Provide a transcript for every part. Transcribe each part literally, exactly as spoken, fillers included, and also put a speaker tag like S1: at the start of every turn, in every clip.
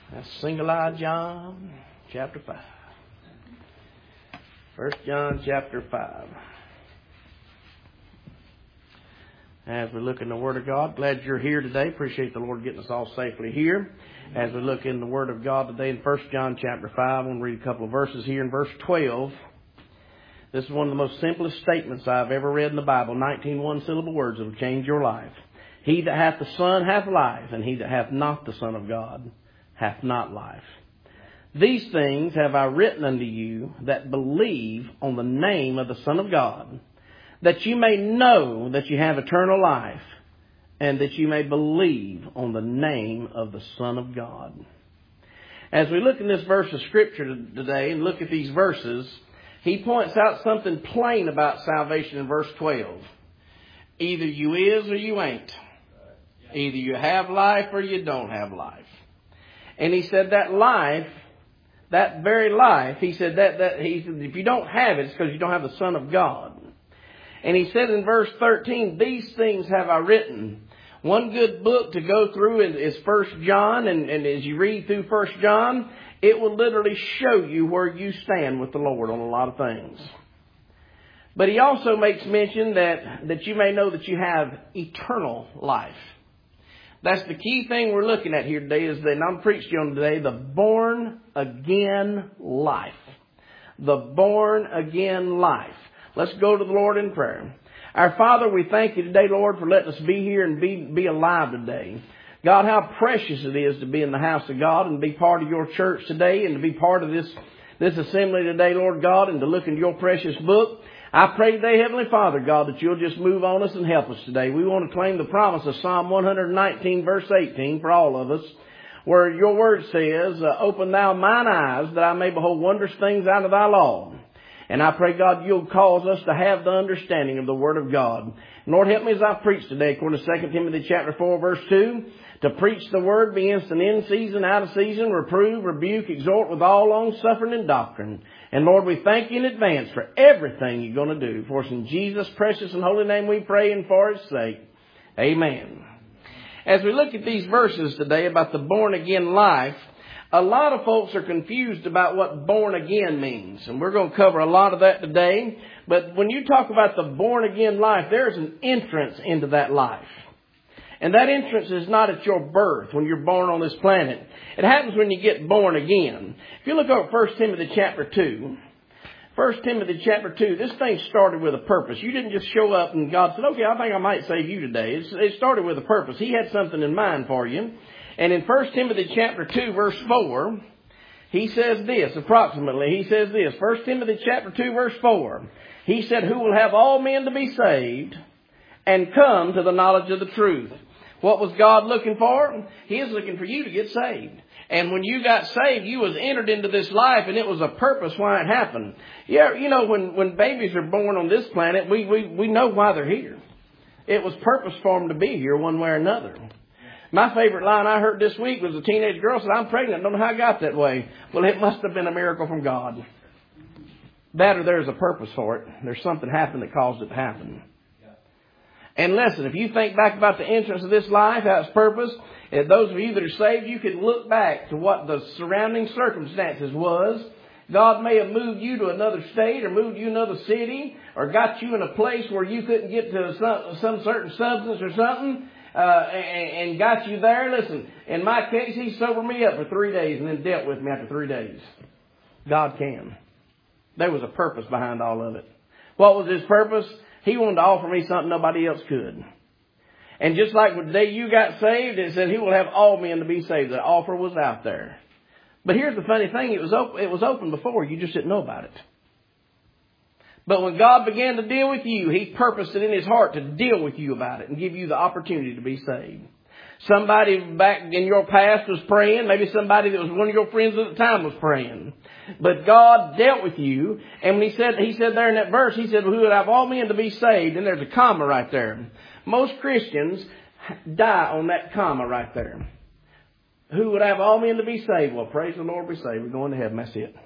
S1: That's Single-eyed John, chapter five. First John, chapter five. As we look in the Word of God, glad you're here today. Appreciate the Lord getting us all safely here. As we look in the Word of God today in First John, chapter five, I want to read a couple of verses here in verse twelve. This is one of the most simplest statements I've ever read in the Bible. nineteen one-syllable words that will change your life. He that hath the Son hath life, and he that hath not the Son of God hath not life. These things have I written unto you that believe on the name of the Son of God, that you may know that you have eternal life, and that you may believe on the name of the Son of God. As we look in this verse of Scripture today and look at these verses, he points out something plain about salvation in verse twelve. Either you is or you ain't. Either you have life or you don't have life. And he said that life, that very life, he said that, that he said, if you don't have it, it's because you don't have the Son of God. And he said in verse thirteen, these things have I written. One good book to go through is First John, and, and as you read through First John, it will literally show you where you stand with the Lord on a lot of things. But he also makes mention that, that you may know that you have eternal life. That's the key thing we're looking at here today, is that, and I'm preaching on today, the born again life. The born again life. Let's go to the Lord in prayer. Our Father, we thank you today, Lord, for letting us be here and be, be alive today. God, how precious it is to be in the house of God and be part of your church today and to be part of this, this assembly today, Lord God, and to look into your precious book. I pray today, Heavenly Father, God, that you'll just move on us and help us today. We want to claim the promise of Psalm one nineteen, verse eighteen, for all of us, where your word says, uh, open thou mine eyes, that I may behold wondrous things out of thy law. And I pray, God, you'll cause us to have the understanding of the Word of God. And Lord, help me as I preach today, according to Second Timothy chapter four, verse two, to preach the Word, be instant in season, out of season, reprove, rebuke, exhort with all long-suffering and doctrine. And Lord, we thank you in advance for everything you're going to do. For us in Jesus' precious and holy name we pray, and for his sake. Amen. As we look at these verses today about the born-again life, a lot of folks are confused about what born again means. And we're going to cover a lot of that today. But when you talk about the born again life, there's an entrance into that life. And that entrance is not at your birth when you're born on this planet. It happens when you get born again. If you look over First Timothy chapter two, First Timothy chapter two, this thing started with a purpose. You didn't just show up and God said, okay, I think I might save you today. It's, it started with a purpose. He had something in mind for you. And in First Timothy chapter two, verse four, he says this, approximately, he says this, First Timothy chapter two, verse four, he said, who will have all men to be saved and come to the knowledge of the truth. What was God looking for? He is looking for you to get saved. And when you got saved, you was entered into this life, and it was a purpose why it happened. Yeah, you know, when, when babies are born on this planet, we, we, we know why they're here. It was purpose for them to be here one way or another. My favorite line I heard this week was a teenage girl said, I'm pregnant. I don't know how I got that way. Well, it must have been a miracle from God. That or there's a purpose for it. There's something happened that caused it to happen. And listen, if you think back about the entrance of this life, how its purpose, and those of you that are saved, you can look back to what the surrounding circumstances was. God may have moved you to another state or moved you to another city or got you in a place where you couldn't get to some, some certain substance or something. Uh, and, and got you there. Listen, in my case, he sobered me up for three days and then dealt with me after three days. God can. There was a purpose behind all of it. What was his purpose? He wanted to offer me something nobody else could. And just like the day you got saved, it said he will have all men to be saved. The offer was out there. But here's the funny thing. It was open, it was open before. You just didn't know about it. But when God began to deal with you, he purposed it in his heart to deal with you about it and give you the opportunity to be saved. Somebody back in your past was praying. Maybe somebody that was one of your friends at the time was praying. But God dealt with you. And when he said, he said there in that verse, he said, who would have all men to be saved? And there's a comma right there. Most Christians die on that comma right there. Who would have all men to be saved? Well, praise the Lord, be saved. We're going to heaven. That's it.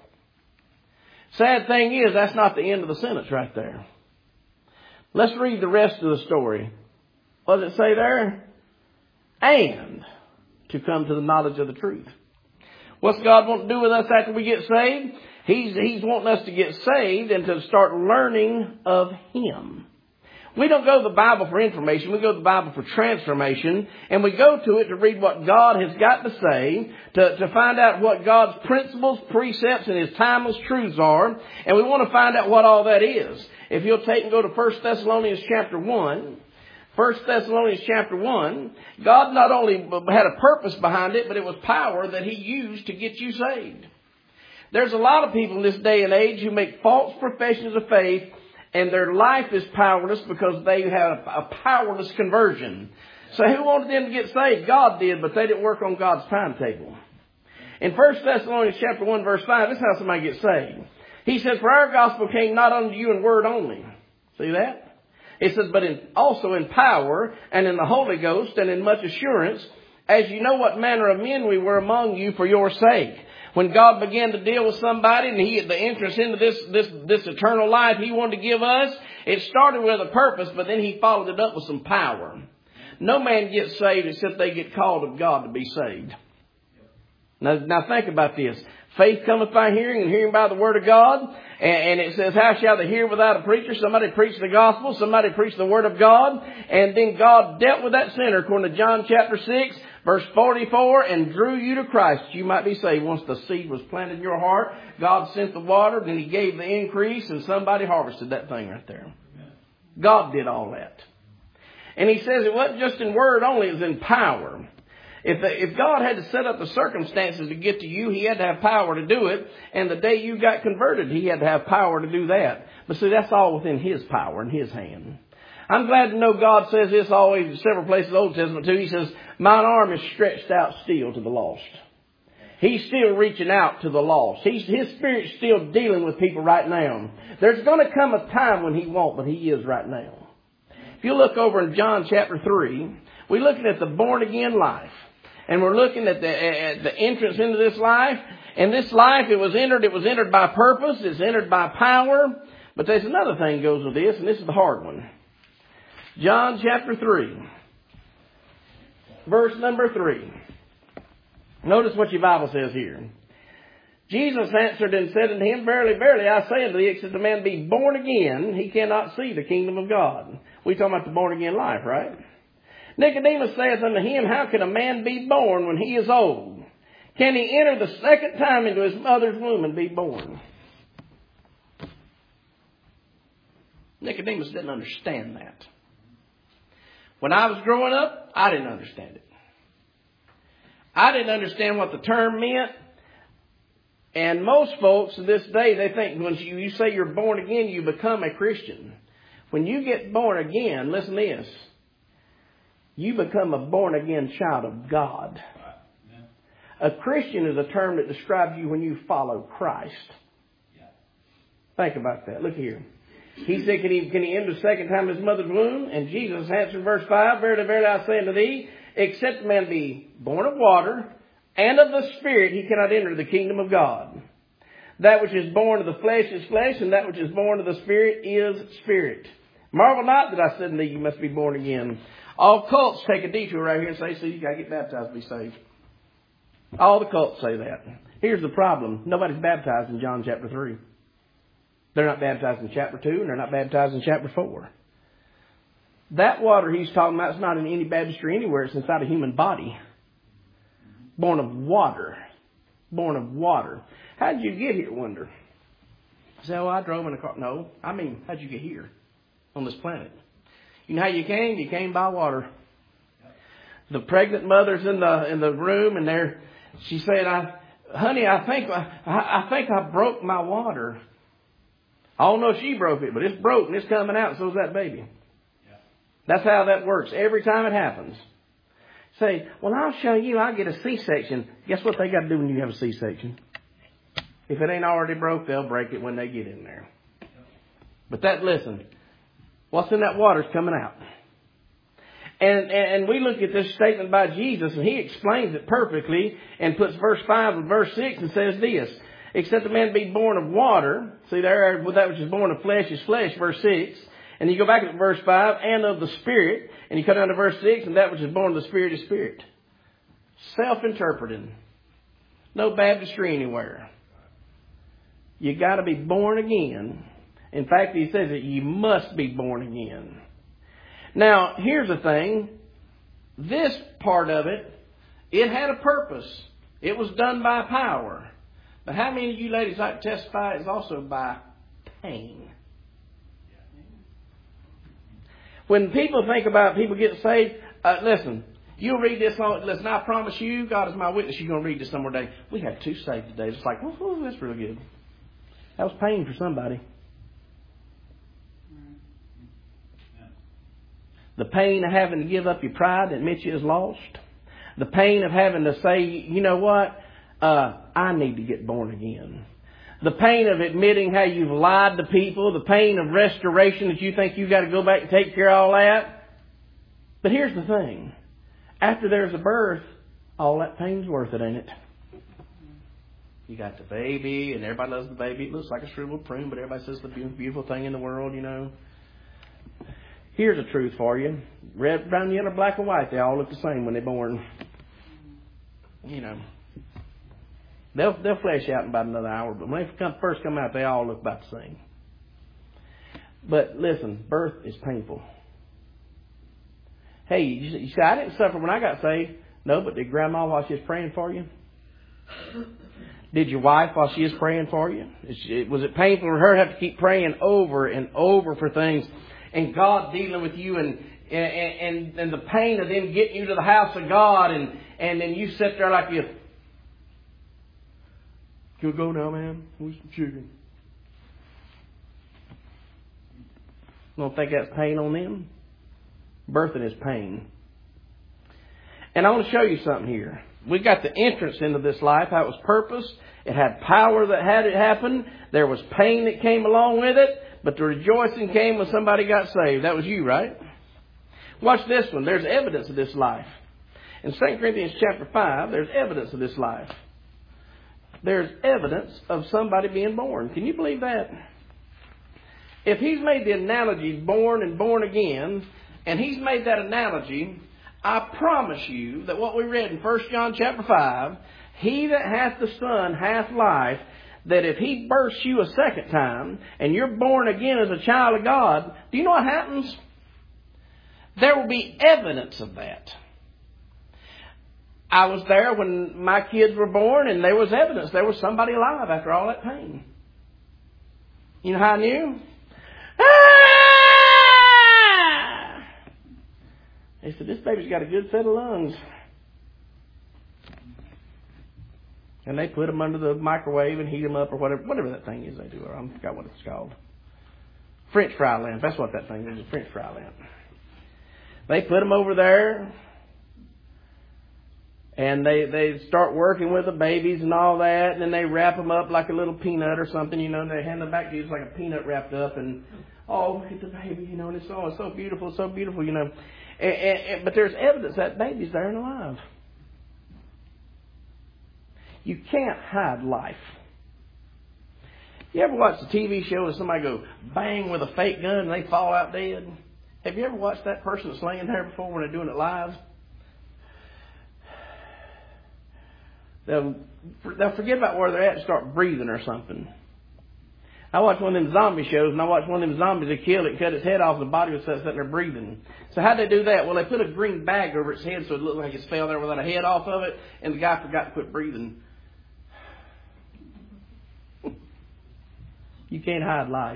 S1: Sad thing is, that's not the end of the sentence right there. Let's read the rest of the story. What does it say there? And to come to the knowledge of the truth. What's God want to do with us after we get saved? He's, He's wanting us to get saved and to start learning of Him. We don't go to the Bible for information. We go to the Bible for transformation. And we go to it to read what God has got to say, to, to find out what God's principles, precepts, and His timeless truths are. And we want to find out what all that is. If you'll take and go to First Thessalonians chapter one. First Thessalonians chapter one. God not only had a purpose behind it, but it was power that He used to get you saved. There's a lot of people in this day and age who make false professions of faith, and their life is powerless because they have a powerless conversion. So who wanted them to get saved? God did, but they didn't work on God's timetable. In First Thessalonians chapter one verse five, this is how somebody gets saved. He says, for our gospel came not unto you in word only. See that? It says, but in, also in power and in the Holy Ghost and in much assurance, as you know what manner of men we were among you for your sake. When God began to deal with somebody and He had the entrance into this, this, this eternal life He wanted to give us, it started with a purpose, but then He followed it up with some power. No man gets saved except they get called of God to be saved. Now, now think about this. Faith cometh by hearing, and hearing by the word of God. And, and it says, how shall they hear without a preacher? Somebody preached the gospel. Somebody preached the word of God. And then God dealt with that sinner, according to John chapter six, verse forty-four, and drew you to Christ. You might be saved. Once the seed was planted in your heart, God sent the water, then He gave the increase, and somebody harvested that thing right there. God did all that. And He says it wasn't just in word only, it was in power. If, the, if God had to set up the circumstances to get to you, He had to have power to do it. And the day you got converted, He had to have power to do that. But see, that's all within His power and His hand. I'm glad to know God says this always in several places in the Old Testament too. He says, mine arm is stretched out still to the lost. He's still reaching out to the lost. He's, His Spirit's still dealing with people right now. There's going to come a time when He won't, but He is right now. If you look over in John chapter three, we're looking at the born again life. And we're looking at the, at the entrance into this life. And this life, it was entered, it was entered by purpose. It's entered by power. But there's another thing goes with this, and this is the hard one. John chapter three, verse number three. Notice what your Bible says here. Jesus answered and said unto him, verily, verily, I say unto thee, except a man be born again, he cannot see the kingdom of God. We talking about the born again life, right? Nicodemus saith unto him, how can a man be born when he is old? Can he enter the second time into his mother's womb and be born? Nicodemus didn't understand that. When I was growing up, I didn't understand it. I didn't understand what the term meant. And most folks to this day, they think when you, you say you're born again, you become a Christian. When you get born again, listen to this. You become a born again child of God. A Christian is a term that describes you when you follow Christ. Think about that. Look here. He said, can he, can he enter the second time in his mother's womb? And Jesus answered in verse five, verily, verily, I say unto thee, except a man be born of water and of the Spirit, he cannot enter the kingdom of God. That which is born of the flesh is flesh, and that which is born of the Spirit is spirit. Marvel not that I said unto thee, you must be born again. All cults take a detour right here and say, see, you got to get baptized to be saved. All the cults say that. Here's the problem. Nobody's baptized in John chapter three. They're not baptized in chapter two, and they're not baptized in chapter four. That water he's talking about is not in any baptistry anywhere. It's inside a human body. Born of water. Born of water. How did you get here, wonder? You say, oh, I drove in a car. No, I mean, how did you get here on this planet? You know how you came? You came by water. The pregnant mother's in the in the room, and there, she said, "I, honey, I think I, I think I broke my water." I don't know if she broke it, but it's broke and it's coming out. So is that baby. Yeah. That's how that works every time it happens. Say, well, I'll show you. I'll get a C-section. Guess what they got to do when you have a C-section? If it ain't already broke, they'll break it when they get in there. Yeah. But that, listen, what's in that water is coming out. And, and we look at this statement by Jesus, and he explains it perfectly and puts verse five and verse six and says this. Except a man be born of water. See there, that which is born of flesh is flesh, verse six. And you go back to verse five, and of the Spirit. And you come down to verse six, and that which is born of the Spirit is Spirit. Self-interpreting. no baptistry anywhere. You got to be born again. In fact, he says that you must be born again. Now, here's the thing. This part of it, it had a purpose. It was done by power. But how many of you ladies like to testify it's also by pain? When people think about people getting saved, uh, listen, you'll read this on, listen, I promise you, God is my witness, you're going to read this some more day. We had two saved today. It's like, oh, that's really good. That was pain for somebody. The pain of having to give up your pride and admit you is lost. The pain of having to say, you know what, uh, I need to get born again. The pain of admitting how you've lied to people. The pain of restoration that you think you've got to go back and take care of all that. But here's the thing. After there's a birth, all that pain's worth it, ain't it? You got the baby, and everybody loves the baby. It looks like a shriveled prune, but everybody says it's the beautiful thing in the world, you know. Here's a truth for you. Red, brown, yellow, black, and white, they all look the same when they're born. You know. They'll, they'll flesh out in about another hour, but when they come, first come out, they all look about the same. But listen, birth is painful. Hey, you, you say, I didn't suffer when I got saved. No, but did Grandma while she was praying for you? Did your wife while she was praying for you? Was it painful for her to have to keep praying over and over for things? And God dealing with you and, and and and the pain of them getting you to the house of God and, and then you sit there like you, can we go now, man? Where's some chicken? Don't think that's pain on them? Birthing is pain. And I want to show you something here. We got the entrance into this life, how it was purposed. It had power that had it happen. There was pain that came along with it. But the rejoicing came when somebody got saved. That was you, right? Watch this one. There's evidence of this life. In Second Corinthians chapter five, there's evidence of this life. There's evidence of somebody being born. Can you believe that? If he's made the analogy born and born again, and he's made that analogy, I promise you that what we read in First John chapter five, he that hath the Son hath life, that if he births you a second time and you're born again as a child of God, do you know what happens? There will be evidence of that. I was there when my kids were born and there was evidence. There was somebody alive after all that pain. You know how I knew? Ah! They said, this baby's got a good set of lungs. And they put them under the microwave and heat them up or whatever, whatever that thing is they do. I forgot what it's called. French fry lamp. That's what that thing is, a French fry lamp. They put them over there. And they, they start working with the babies and all that. And then they wrap them up like a little peanut or something, you know. And they hand them back to you. It's like a peanut wrapped up. And, oh, look at the baby, you know. And it's, oh, it's so beautiful, so beautiful, you know. And, and, and, but there's evidence that baby's there and alive. You can't hide life. You ever watch a T V show where somebody go bang with a fake gun and they fall out dead? Have you ever watched that person that's laying there before when they're doing it live? They'll, they'll forget about where they're at and start breathing or something. I watched one of them zombie shows and I watched one of them zombies that killed it and cut its head off and the body was sitting there breathing. So how'd they do that? Well, they put a green bag over its head so it looked like it fell there without a head off of it, and the guy forgot to quit breathing. You can't hide life.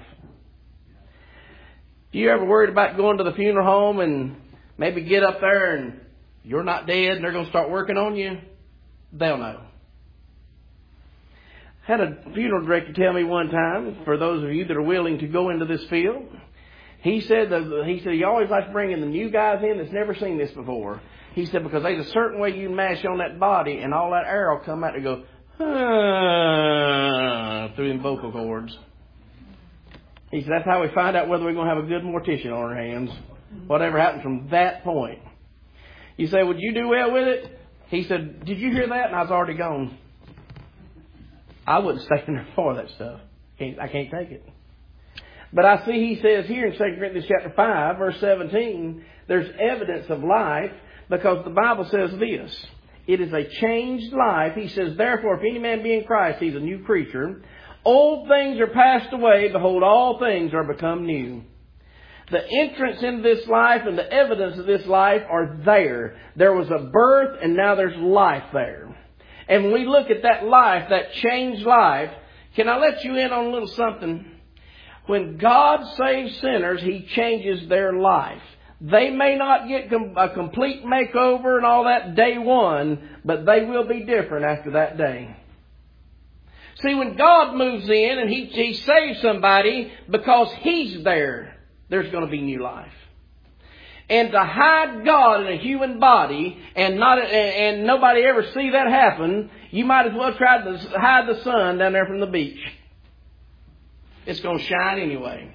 S1: Do you ever worried about going to the funeral home and maybe get up there and you're not dead and they're going to start working on you? They'll know. I had a funeral director tell me one time, for those of you that are willing to go into this field, he said that, he said he always likes bringing the new guys in that's never seen this before. He said because there's a certain way you mash on that body and all that air will come out and go ah, through them vocal cords. He said, that's how we find out whether we're going to have a good mortician on our hands. Whatever happens from that point. You say, would you do well with it? He said, did you hear that? And I was already gone. I wouldn't stay in there for that stuff. Can't, I can't take it. But I see he says here in Second Corinthians chapter five, verse seventeen, there's evidence of life because the Bible says this. It is a changed life. He says, therefore, if any man be in Christ, he's a new creature. Old things are passed away. Behold, all things are become new. The entrance into this life and the evidence of this life are there. There was a birth and now there's life there. And when we look at that life, that changed life, can I let you in on a little something? When God saves sinners, He changes their life. They may not get a complete makeover and all that day one, but they will be different after that day. See, when God moves in and He, he saves somebody because He's there, there's going to be new life. And to hide God in a human body and not and, and nobody ever see that happen, you might as well try to hide the sun down there from the beach. It's going to shine anyway.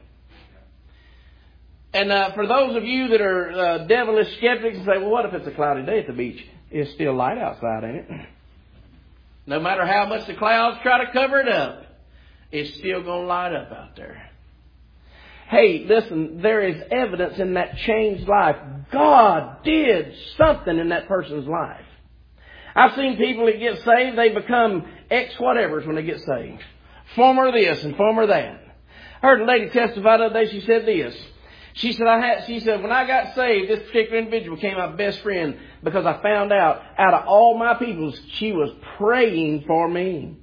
S1: And uh, for those of you that are uh, devilish skeptics and say, well, what if it's a cloudy day at the beach? It's still light outside, ain't it? No matter how much the clouds try to cover it up, it's still going to light up out there. Hey, listen, there is evidence in that changed life. God did something in that person's life. I've seen people that get saved, they become ex-whatevers when they get saved. Former this and former that. I heard a lady testify the other day, she said this. She said, I had, she said, when I got saved, this particular individual became my best friend because I found out, out of all my people, she was praying for me.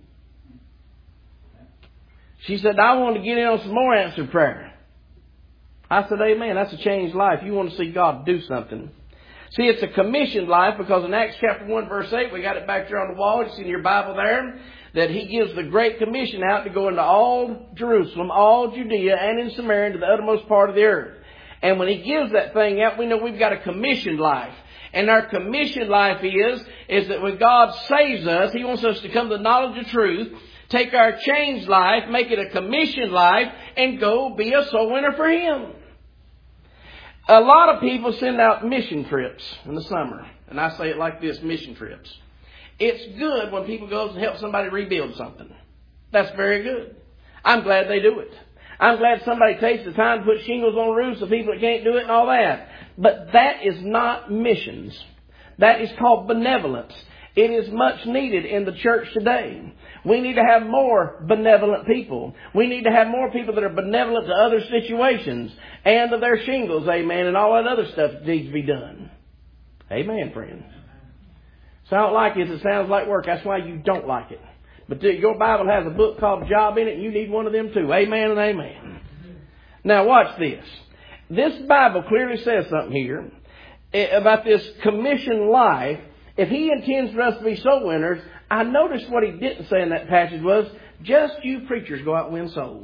S1: She said, I want to get in on some more answered prayer. I said, amen. That's a changed life. You want to see God do something. See, it's a commissioned life because in Acts chapter one, verse eight, we got it back there on the wall. It's in your Bible there, that He gives the Great Commission out to go into all Jerusalem, all Judea, and in Samaria, and to the uttermost part of the earth. And when He gives that thing out, we know we've got a commissioned life. And our commissioned life is, is that when God saves us, He wants us to come to the knowledge of truth, take our changed life, make it a commissioned life, and go be a soul winner for Him. A lot of people send out mission trips in the summer. And I say it like this, mission trips. It's good when people go and help somebody rebuild something. That's very good. I'm glad they do it. I'm glad somebody takes the time to put shingles on roofs of people that can't do it and all that. But that is not missions. That is called benevolence. It is much needed in the church today. We need to have more benevolent people. We need to have more people that are benevolent to other situations and to their shingles, amen, and all that other stuff that needs to be done. Amen, friend. So I don't like it. It sounds like work. That's why you don't like it. But your Bible has a book called Job in it, and you need one of them too. Amen and amen. Now watch this. This Bible clearly says something here about this commissioned life. If He intends for us to be soul winners, I noticed what He didn't say in that passage was, just you preachers go out and win souls.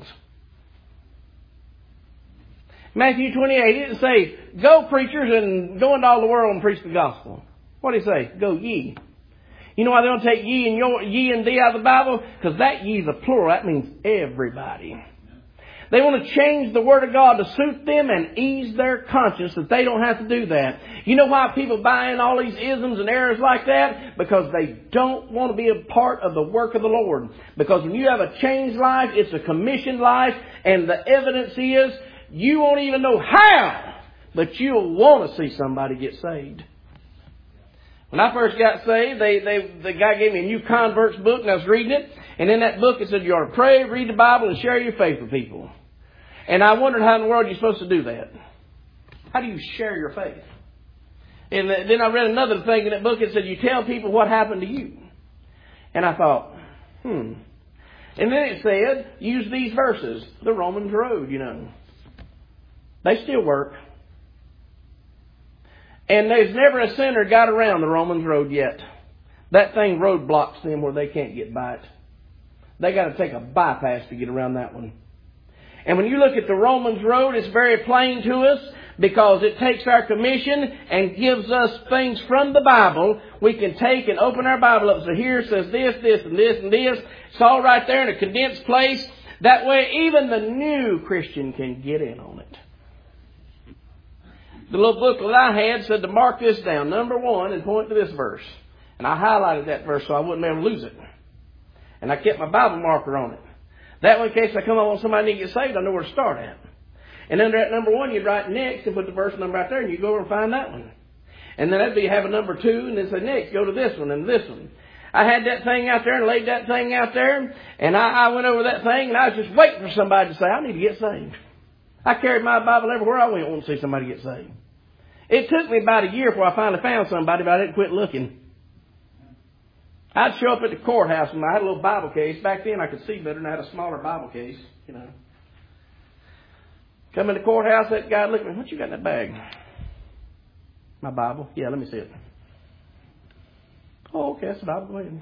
S1: Matthew twenty-eight, He didn't say, go preachers and go into all the world and preach the gospel. What did He say? Go ye. You know why they don't take ye and your, ye and thee out of the Bible? Because that ye is a plural. That means everybody. They want to change the Word of God to suit them and ease their conscience that they don't have to do that. You know why people buy in all these isms and errors like that? Because they don't want to be a part of the work of the Lord. Because when you have a changed life, it's a commissioned life, and the evidence is you won't even know how, but you'll want to see somebody get saved. When I first got saved, they, they, the guy gave me a New Converts book, and I was reading it. And in that book, it said you ought to pray, read the Bible, and share your faith with people. And I wondered how in the world you're supposed to do that. How do you share your faith? And then I read another thing in that book. It said you tell people what happened to you. And I thought, hmm. And then it said, use these verses. The Romans Road, you know. They still work. And there's never a sinner got around the Romans Road yet. That thing roadblocks them where they can't get by it. They got to take a bypass to get around that one. And when you look at the Romans Road, it's very plain to us because it takes our commission and gives us things from the Bible. We can take and open our Bible up. So here it says this, this, and this, and this. It's all right there in a condensed place. That way even the new Christian can get in on it. The little booklet I had said to mark this down, number one, and point to this verse. And I highlighted that verse so I wouldn't be able to lose it. And I kept my Bible marker on it. That way, in case I come up on somebody need to get saved, I know where to start at. And under that number one, you'd write next and put the verse number right there, and you go over and find that one. And then that'd be have a number two, and then say, next, go to this one and this one. I had that thing out there and laid that thing out there, and I, I went over that thing, and I was just waiting for somebody to say, I need to get saved. I carried my Bible everywhere I went, wanting to see somebody get saved. It took me about a year before I finally found somebody, but I didn't quit looking. I'd show up at the courthouse, and I had a little Bible case. Back then, I could see better, and I had a smaller Bible case, you know. Come in the courthouse, that guy looked at me, what you got in that bag? My Bible? Yeah, let me see it. Oh, okay, that's the Bible. Go ahead.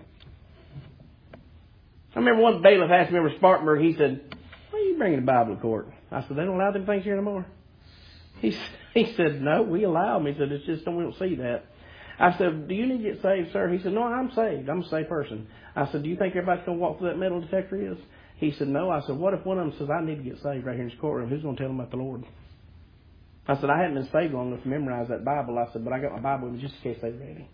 S1: I remember one bailiff asked me over Spartanburg, he said, why are you bringing the Bible to court? I said, they don't allow them things here anymore. He, he said, no, we allow them. He said, it's just, we don't see that. I said, do you need to get saved, sir? He said, no, I'm saved. I'm a saved person. I said, do you think everybody's going to walk through that metal detector is? He said, no. I said, what if one of them says, I need to get saved right here in this courtroom? Who's going to tell them about the Lord? I said, I hadn't been saved long enough to memorize that Bible. I said, but I got my Bible with me just in case they're ready.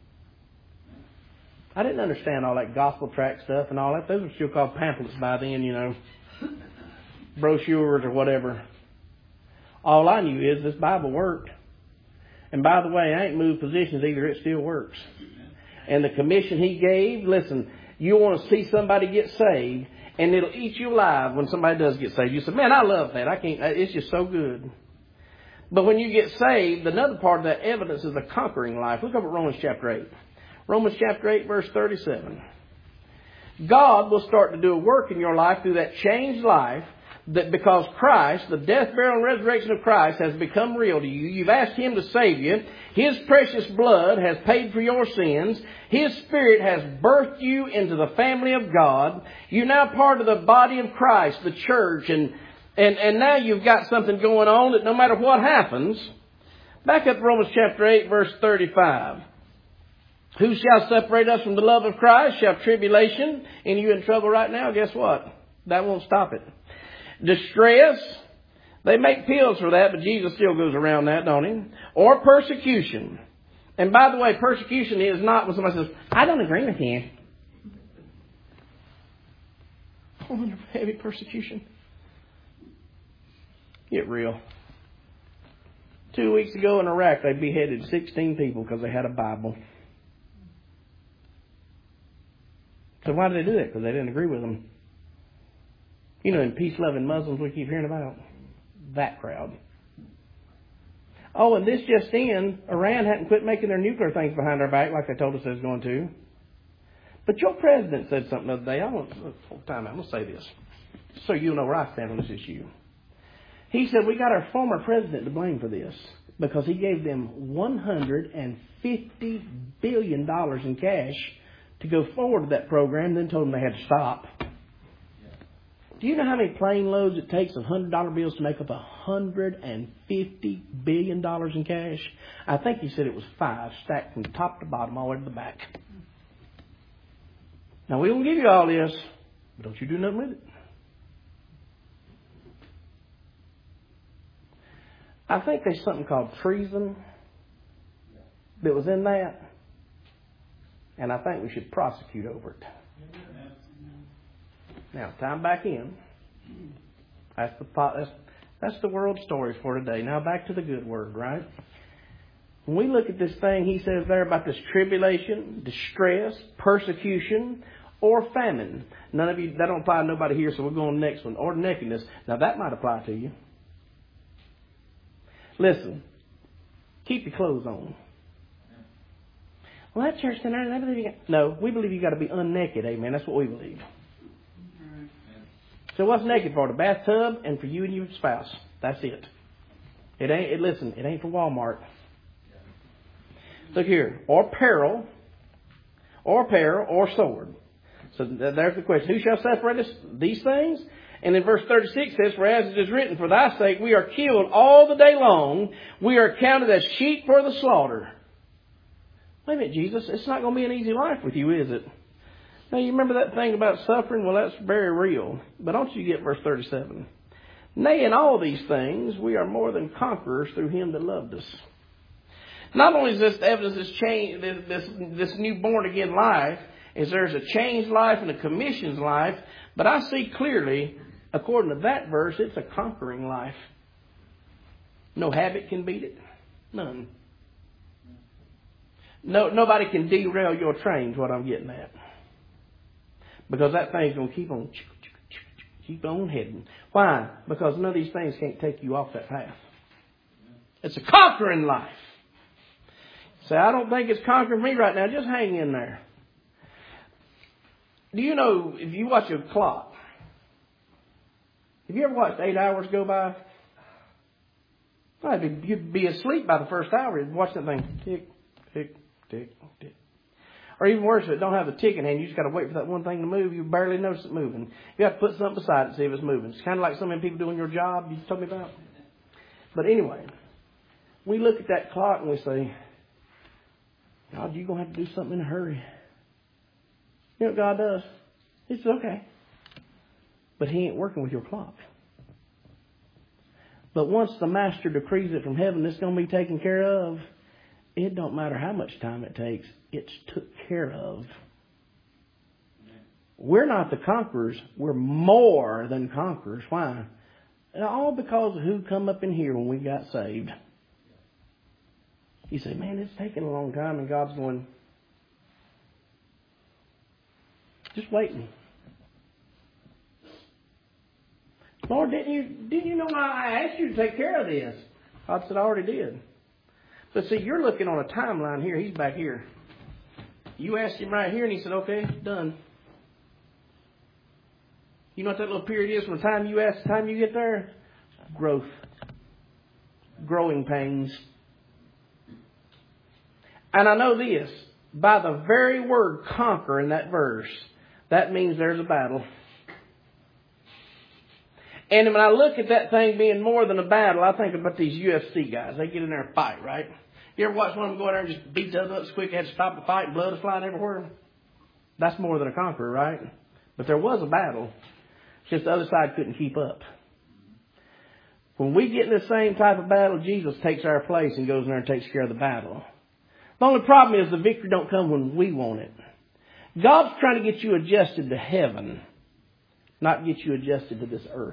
S1: I didn't understand all that gospel tract stuff and all that. Those were still called pamphlets by then, you know, brochures or whatever. All I knew is this Bible worked. And by the way, I ain't moved positions either. It still works. And the commission he gave, listen, you want to see somebody get saved, and it'll eat you alive when somebody does get saved. You say, man, I love that. I can't. It's just so good. But when you get saved, another part of that evidence is a conquering life. Look up at Romans chapter eight. Romans chapter eight, verse thirty-seven. God will start to do a work in your life through that changed life, that because Christ, the death, burial, and resurrection of Christ has become real to you. You've asked Him to save you. His precious blood has paid for your sins. His Spirit has birthed you into the family of God. You're now part of the body of Christ, the church, and, and, and now you've got something going on that no matter what happens. Back up to Romans chapter eight, verse thirty-five. Who shall separate us from the love of Christ? Shall tribulation? And you in trouble right now? Guess what? That won't stop it. Distress. They make pills for that, but Jesus still goes around that, don't he? Or persecution. And by the way, persecution is not when somebody says, I don't agree with you. I wonder if heavy persecution. Get real. Two weeks ago in Iraq, they beheaded sixteen people because they had a Bible. So why did they do that? Because they didn't agree with them. You know, in peace-loving Muslims we keep hearing about. That crowd. Oh, and this just in, Iran hadn't quit making their nuclear things behind our back like they told us they was going to. But your president said something the other day. I want time. I'm going to say this so you'll know where I stand on this issue. He said we got our former president to blame for this because he gave them one hundred fifty billion dollars in cash to go forward to that program, then told them they had to stop. Do you know how many plane loads it takes of one hundred dollar bills to make up one hundred fifty billion dollars in cash? I think he said it was five, stacked from top to bottom all the way to the back. Now, we don't give you all this, but don't you do nothing with it. I think there's something called treason that was in that, and I think we should prosecute over it. Now, time back in. That's the that's, that's the world story for today. Now, back to the good word, right? When we look at this thing, he says there about this tribulation, distress, persecution, or famine. None of you, that don't apply to nobody here, so we're going to the next one. Or nakedness. Now, that might apply to you. Listen, keep your clothes on. Well, that church center, I believe you got... No, we believe you got to be unnaked. Amen. That's what we believe. So what's naked for? The bathtub and for you and your spouse. That's it. It ain't. It, listen, it ain't for Walmart. Look here. Or peril, or peril, or sword. So there's the question. Who shall separate us? These things? And in verse thirty-six says, for as it is written, for thy sake we are killed all the day long. We are counted as sheep for the slaughter. Wait a minute, Jesus. It's not going to be an easy life with you, is it? Now, you remember that thing about suffering? Well, that's very real. But don't you get verse thirty-seven. Nay, in all these things, we are more than conquerors through Him that loved us. Not only is this evidence this change, this, this, this new born-again life, is there's a changed life and a commissioned life, but I see clearly, according to that verse, it's a conquering life. No habit can beat it. None. No, nobody can derail your train, is what I'm getting at. Because that thing's going to keep on, keep on heading. Why? Because none of these things can't take you off that path. It's a conquering life. Say, I don't think it's conquering me right now. Just hang in there. Do you know, if you watch a clock, have you ever watched eight hours go by? Well, you'd be asleep by the first hour. You'd watch that thing tick, tick, tick, tick. Or even worse, if it don't have the tick in hand, you just got to wait for that one thing to move. You barely notice it moving. You have to put something beside it to see if it's moving. It's kind of like some of the people doing your job you told me about. But anyway, we look at that clock and we say, God, you're going to have to do something in a hurry. You know what God does? He says, okay. But He ain't working with your clock. But once the Master decrees it from heaven, it's going to be taken care of. It don't matter how much time it takes. It's took care of. We're not the conquerors. We're more than conquerors. Why? All because of who come up in here when we got saved. You say, man, it's taking a long time. And God's going, just waiting. Lord, didn't you, didn't you know I asked you to take care of this? God said, I already did. But see, you're looking on a timeline here. He's back here. You asked Him right here, and He said, okay, done. You know what that little period is from the time you ask to the time you get there? Growth. Growing pains. And I know this. By the very word conquer in that verse, that means there's a battle. And when I look at that thing being more than a battle, I think about these U F C guys. They get in there and fight, right? You ever watch one of them go in there and just beat the other up so quick, had to stop the fight, and blood is flying everywhere? That's more than a conqueror, right? But there was a battle. It's just the other side couldn't keep up. When we get in the same type of battle, Jesus takes our place and goes in there and takes care of the battle. The only problem is the victory don't come when we want it. God's trying to get you adjusted to heaven, not get you adjusted to this earth.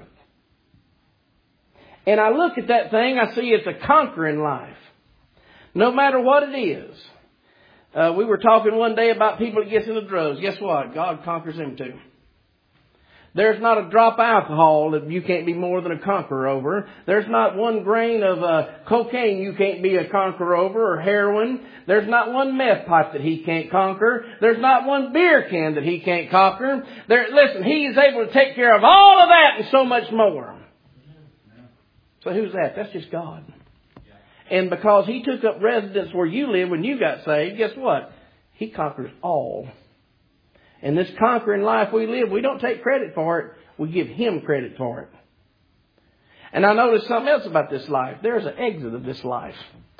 S1: And I look at that thing, I see it's a conquering life. No matter what it is. Uh, we were talking one day about people that get into drugs. Guess what? God conquers them too. There's not a drop of alcohol that you can't be more than a conqueror over. There's not one grain of uh, cocaine you can't be a conqueror over, or heroin. There's not one meth pipe that He can't conquer. There's not one beer can that He can't conquer. There, listen, He is able to take care of all of that and so much more. So who's that? That's just God. And because He took up residence where you live when you got saved, guess what? He conquers all. And this conquering life we live, we don't take credit for it. We give Him credit for it. And I noticed something else about this life. There's an exit of this life.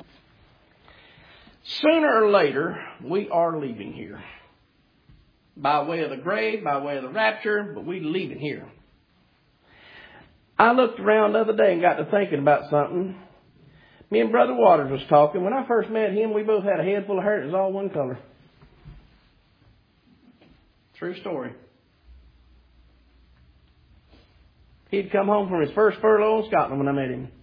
S1: Sooner or later, we are leaving here. By way of the grave, by way of the rapture, but we're leaving here. I looked around the other day and got to thinking about something. Me and Brother Waters was talking. When I first met him, we both had a head full of hair. It was all one color. True story. He'd come home from his first furlough in Scotland when I met him.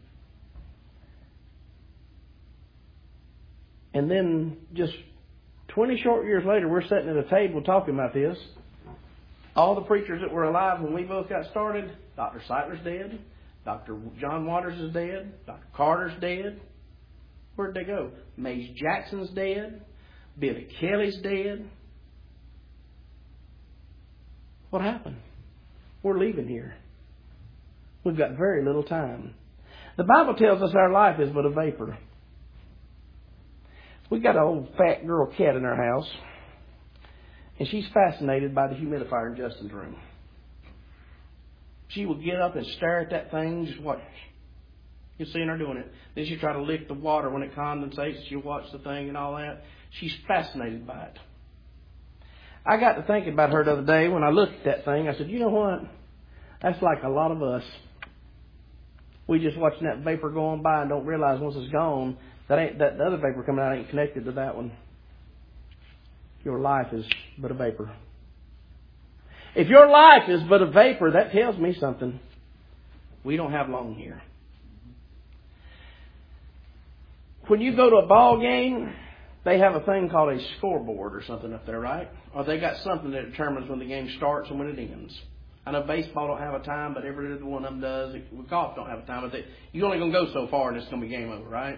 S1: And then just twenty short years later, we're sitting at a table talking about this. All the preachers that were alive when we both got started, Doctor Seitler's dead. Doctor John Waters is dead. Doctor Carter's dead. Where'd they go? Mays Jackson's dead. Billy Kelly's dead. What happened? We're leaving here. We've got very little time. The Bible tells us our life is but a vapor. We got an old fat girl cat in our house. And she's fascinated by the humidifier in Justin's room. She will get up and stare at that thing, just watch. You'll see her doing it. Then she'll try to lick the water when it condensates. She'll watch the thing and all that. She's fascinated by it. I got to thinking about her the other day when I looked at that thing. I said, you know what? That's like a lot of us. We just watching that vapor going by and don't realize once it's gone, that ain't that the other vapor coming out ain't connected to that one. Your life is but a vapor. If your life is but a vapor, that tells me something. We don't have long here. When you go to a ball game, they have a thing called a scoreboard or something up there, right? Or they got something that determines when the game starts and when it ends. I know baseball don't have a time, but every one of them does. Golf don't have a time, but they, you're only going to go so far and it's going to be game over, right?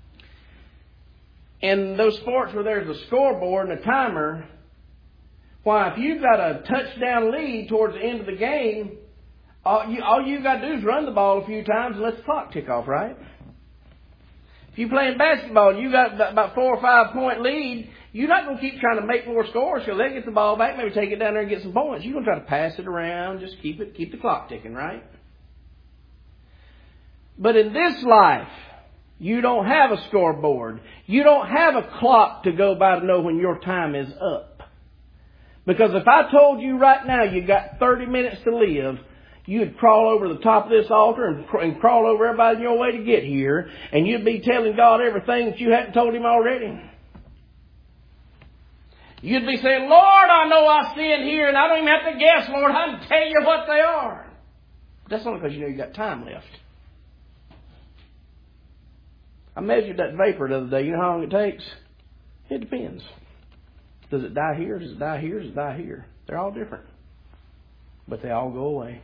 S1: In those sports where there's a scoreboard and a timer, why, if you've got a touchdown lead towards the end of the game, all you all you got to do is run the ball a few times and let the clock tick off, right? If you're playing basketball and you got about four or five point lead, you're not going to keep trying to make more scores because they get the ball back, maybe take it down there and get some points. You're going to try to pass it around, just keep it, keep the clock ticking, right? But in this life, you don't have a scoreboard. You don't have a clock to go by to know when your time is up. Because if I told you right now you got thirty minutes to live, you'd crawl over the top of this altar and, and crawl over everybody in your way to get here, and you'd be telling God everything that you hadn't told Him already. You'd be saying, Lord, I know I sinned here, and I don't even have to guess, Lord. I can tell you what they are. That's only because you know you got time left. I measured that vapor the other day. You know how long it takes? It depends. Does it die here? Does it die here? Does it die here? They're all different. But they all go away.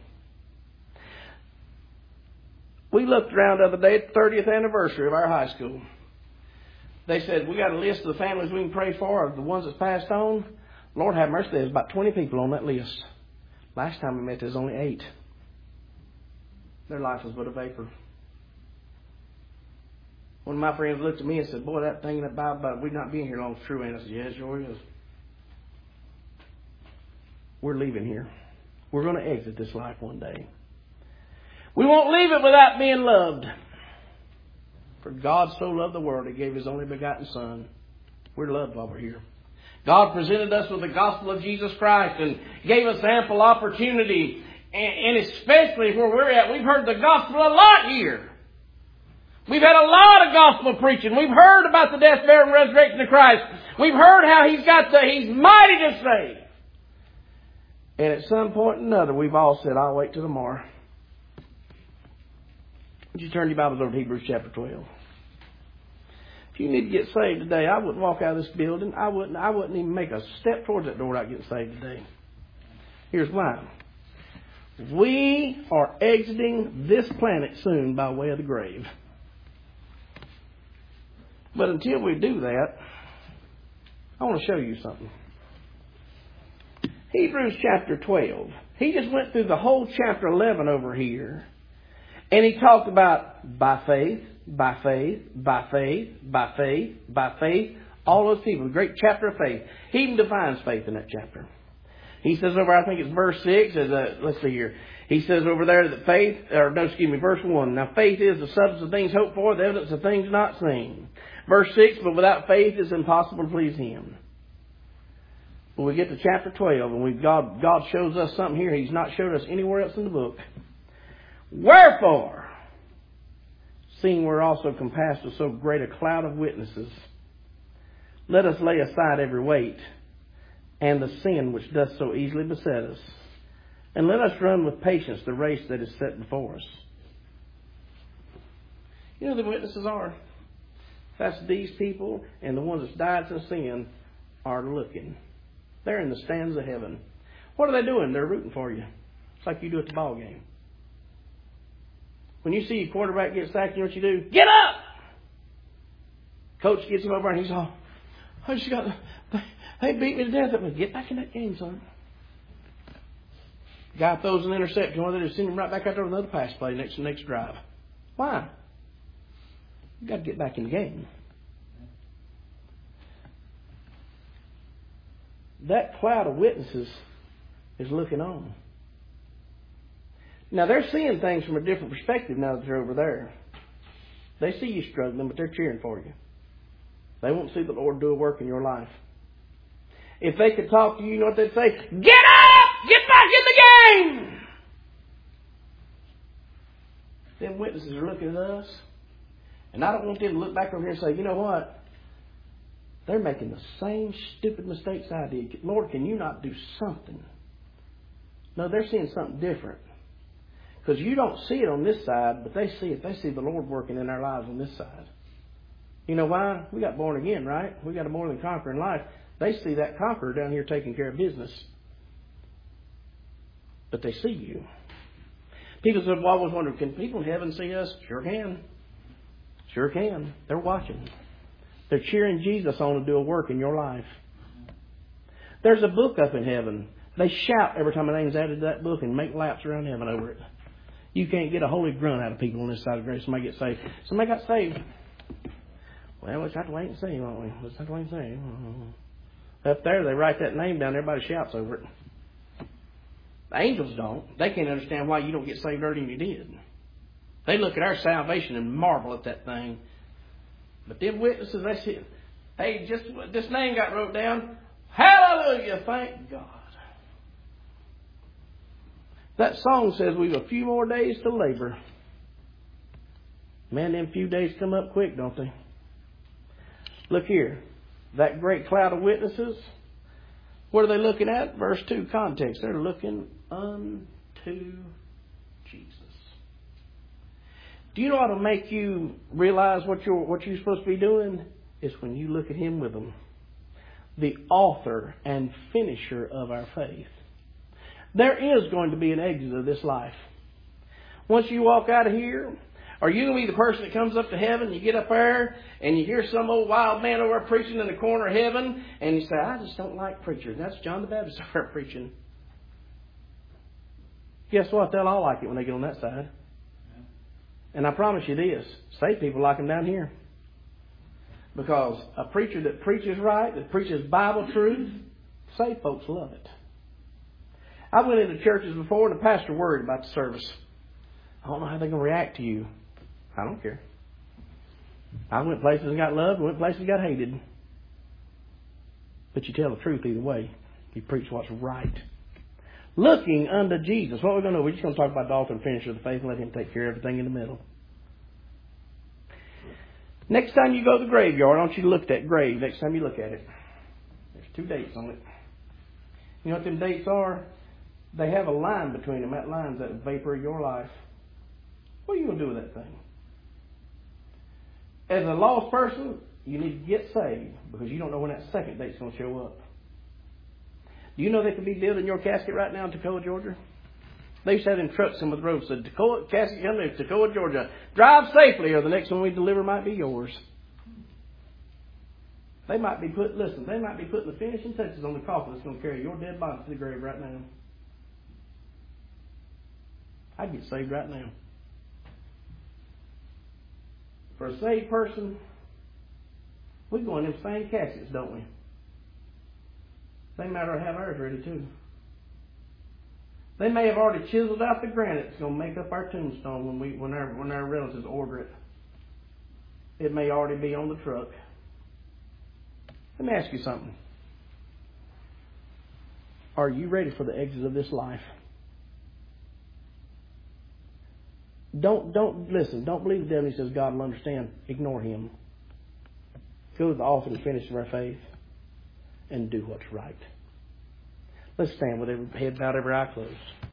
S1: We looked around the other day at the thirtieth anniversary of our high school. They said, we got a list of the families we can pray for, of the ones that's passed on. Lord have mercy, there's about twenty people on that list. Last time we met, there was only eight. Their life was but a vapor. One of my friends looked at me and said, boy, that thing in that Bible about we not being here long is true. And I said, yes, sure is. We're leaving here. We're going to exit this life one day. We won't leave it without being loved. For God so loved the world, He gave His only begotten Son. We're loved while we're here. God presented us with the gospel of Jesus Christ and gave us ample opportunity. And especially where we're at, we've heard the gospel a lot here. We've had a lot of gospel preaching. We've heard about the death, burial, and resurrection of Christ. We've heard how He's got the, He's mighty to save. And at some point or another, we've all said, I'll wait till tomorrow. Would you turn your Bibles over to Hebrews chapter twelve? If you need to get saved today, I wouldn't walk out of this building. I wouldn't, I wouldn't even make a step towards that door without getting saved today. Here's why. We are exiting this planet soon by way of the grave. But until we do that, I want to show you something. Hebrews chapter twelve. He just went through the whole chapter eleven over here. And he talked about by faith, by faith, by faith, by faith, by faith. All those people. A great chapter of faith. He even defines faith in that chapter. He says over, I think it's verse six. As a, let's see here. He says over there that faith, or no, excuse me, verse one. Now faith is the substance of things hoped for, the evidence of things not seen. Verse six, but without faith it's impossible to please Him. When we get to chapter twelve, and we God God shows us something here He's not showed us anywhere else in the book. Wherefore, seeing we're also compassed with so great a cloud of witnesses, let us lay aside every weight and the sin which doth so easily beset us, and let us run with patience the race that is set before us. You know who the witnesses are? That's these people, and the ones that's died since sin are looking. They're in the stands of heaven. What are they doing? They're rooting for you. It's like you do at the ball game. When you see your quarterback get sacked, you know what you do? Get up! Coach gets him over and he's all, I just got, they beat me to death. Get back in that game, son. Guy throws an interception. What they do? Send him right back out there with another pass play next next drive. Why? You've got to get back in the game. That cloud of witnesses is looking on. Now, they're seeing things from a different perspective now that they're over there. They see you struggling, but they're cheering for you. They won't see the Lord do a work in your life. If they could talk to you, you know what they'd say? Get up! Get back in the game! Them witnesses are looking at us. And I don't want them to look back over here and say, you know what? They're making the same stupid mistakes I did. Lord, can you not do something? No, they're seeing something different. Because you don't see it on this side, but they see it. They see the Lord working in our lives on this side. You know why? We got born again, right? We got a more than conquering life. They see that conqueror down here taking care of business. But they see you. People said, well, I was wondering, can people in heaven see us? Sure can. Sure can. They're watching. They're cheering Jesus on to do a work in your life. There's a book up in heaven. They shout every time a name's added to that book and make laps around heaven over it. You can't get a holy grunt out of people on this side of grace. Somebody gets saved. Somebody got saved. Well, we'll just have to wait and see, won't we? We'll just have to wait and see. Up there, they write that name down. Everybody shouts over it. The angels don't. They can't understand why you don't get saved earlier than you did. They look at our salvation and marvel at that thing. But them witnesses, they say, hey, just this name got wrote down. Hallelujah, thank God. That song says we've a few more days to labor. Man, them few days come up quick, don't they? Look here. That great cloud of witnesses. What are they looking at? Verse two, context. They're looking unto Jesus. Do you know how to make you realize what you're, what you're supposed to be doing? It's when you look at Him with them. The author and finisher of our faith. There is going to be an exit of this life. Once you walk out of here, are you going to be the person that comes up to heaven? You get up there and you hear some old wild man over there preaching in the corner of heaven, and you say, I just don't like preachers. That's John the Baptist over there preaching. Guess what? They'll all like it when they get on that side. And I promise you this, saved people like them down here. Because a preacher that preaches right, that preaches Bible truth, saved folks love it. I went into churches before and the pastor worried about the service. I don't know how they're going to react to you. I don't care. I went places and got loved, went places and got hated. But you tell the truth either way. You preach what's right. Looking unto Jesus. What we're going to do, we're just going to talk about the author and finisher of the faith and let Him take care of everything in the middle. Next time you go to the graveyard, I want you to look at that grave. Next time you look at it. There's two dates on it. You know what them dates are? They have a line between them. That line's that vapor of your life. What are you going to do with that thing? As a lost person, you need to get saved because you don't know when that second date's going to show up. Do you know they could be building your casket right now in Toccoa, Georgia? They used to have them trucks in with the road that said, Toccoa, casket coming to Toccoa, Georgia. Drive safely or the next one we deliver might be yours. They might be put, listen, they might be putting the finishing touches on the coffin that's going to carry your dead body to the grave right now. I'd get saved right now. For a saved person, we go in them same caskets, don't we? They might already have ours ready too. They may have already chiseled out the granite that's going to make up our tombstone when we when our when our relatives order it. It may already be on the truck. Let me ask you something. Are you ready for the exit of this life? Don't don't listen. Don't believe the devil. He says God will understand. Ignore him. Go to the author and finish of our faith, and do what's right. Let's stand with every head bowed, every eye closed.